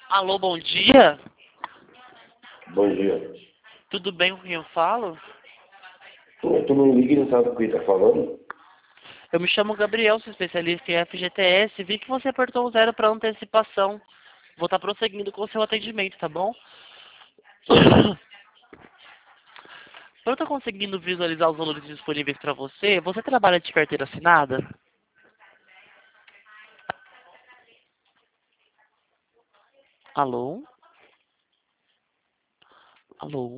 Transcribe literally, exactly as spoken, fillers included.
Alô, bom dia. Bom dia. Tudo bem com quem eu falo? Pô, tu não liga e não sabe o que tá falando? Eu me chamo Gabriel, sou especialista em F G T S. Vi que você apertou o zero para antecipação. Vou estar prosseguindo com o seu atendimento, tá bom? Sim. Eu estou conseguindo visualizar os valores disponíveis para você. Você trabalha de carteira assinada? Alô? Alô?